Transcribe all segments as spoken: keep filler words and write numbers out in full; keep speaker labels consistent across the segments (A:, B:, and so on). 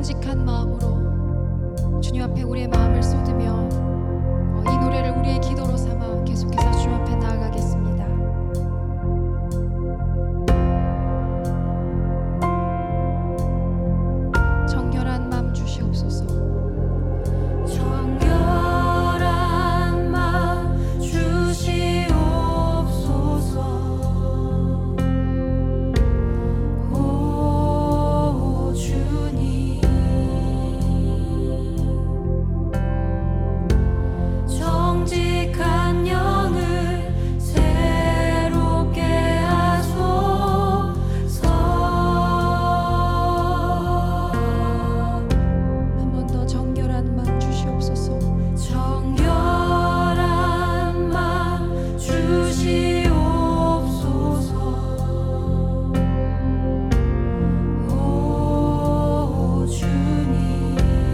A: 정직한 마음으로 주님 앞에 우리의 마음을 쏟으며 이 노래를 우리의 기도로 삼아 계속해서 주님 앞에 나아가겠습니다. 정결한 마음 주시옵소서.
B: 정결한 마음 주시옵소서. 오 주님, 정직한 영을 새롭게 하소서.
A: 한 번 더 정결한 마음 주시옵소서.
B: 정결한 마음 주시옵소서. 오 주님,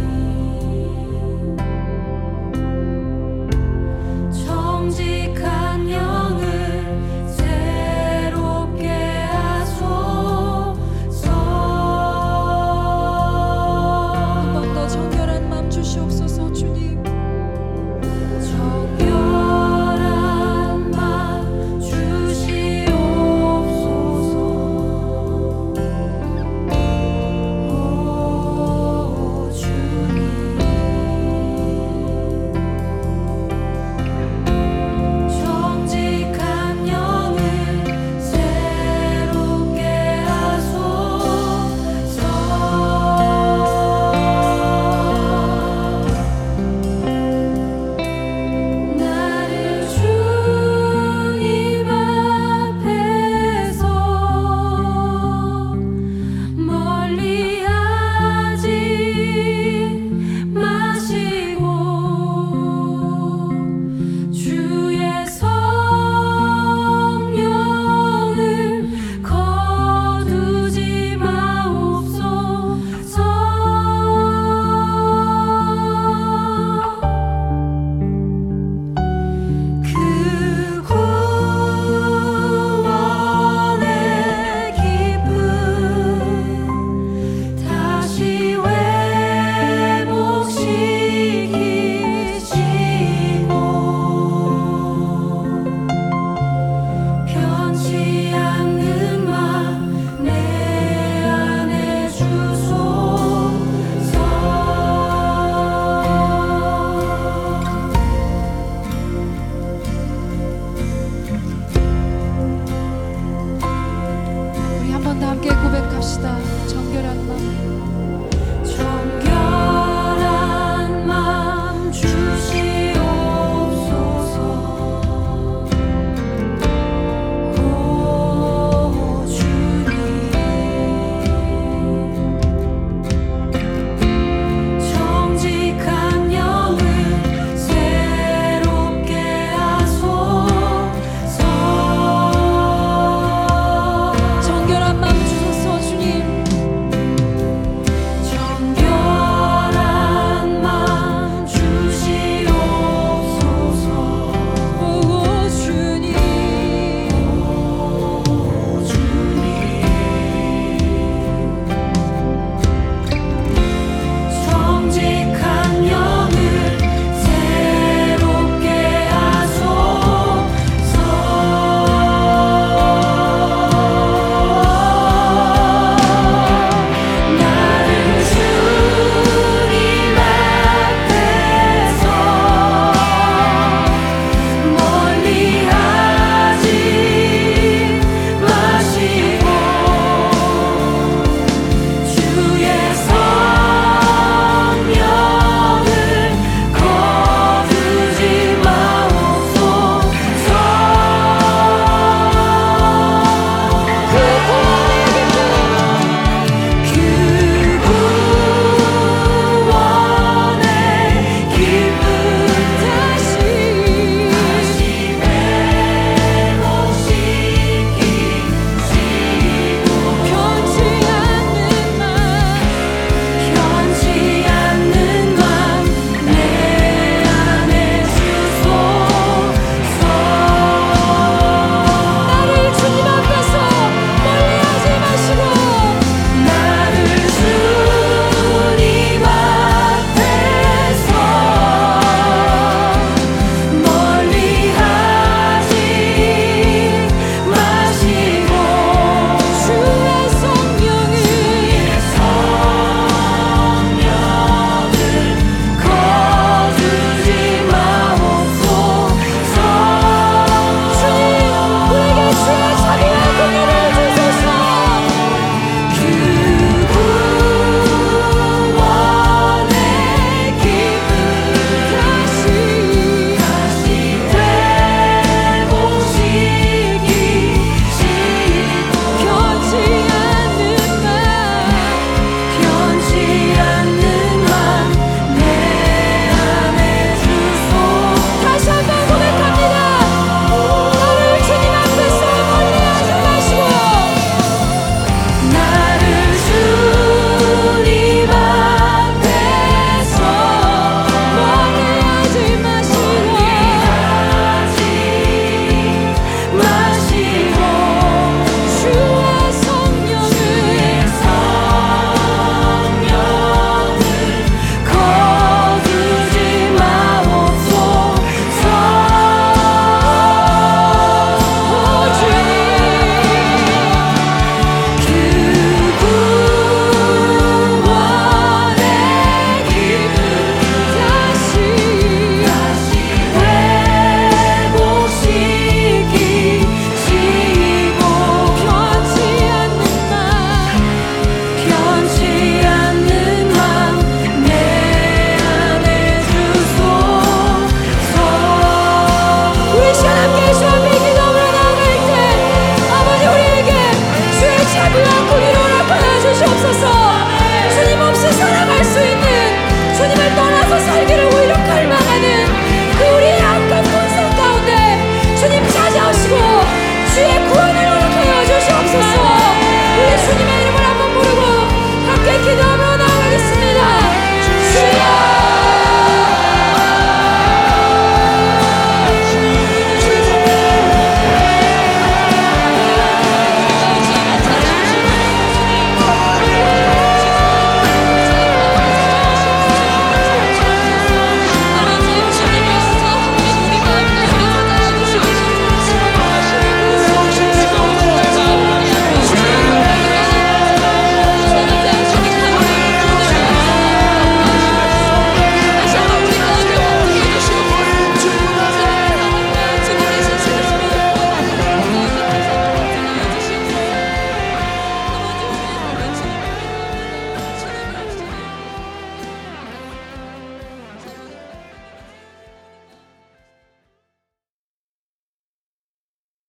B: 정직한 영을 새롭게 하소서.
A: 한 번 더 정결한 마음 주시옵소서. 주님,
B: 정결한 마음 주시옵소서. 오 주님, 정직한 영을 새롭게 하소서. 나를 주님 앞에서 멀리하지 마시고 주의 성령을 거두지 마옵소서. 그 구원의 기쁨 다시 회복시키시고 변치 않는 마음 내 안에 주소서.
A: 우리 한 번 더 함께 고백합시다.